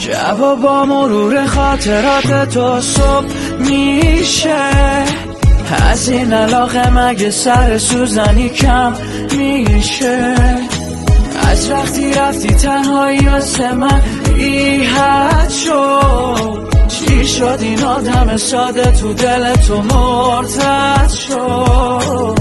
شبا با مرور خاطرات تو صبح میشه، از این علاقه مگه سر سوزنی کم میشه؟ از وقتی رفتی تنهایی واسه من بی حد شد، چی شد این آدم ساده تو دل تو مرتد شد؟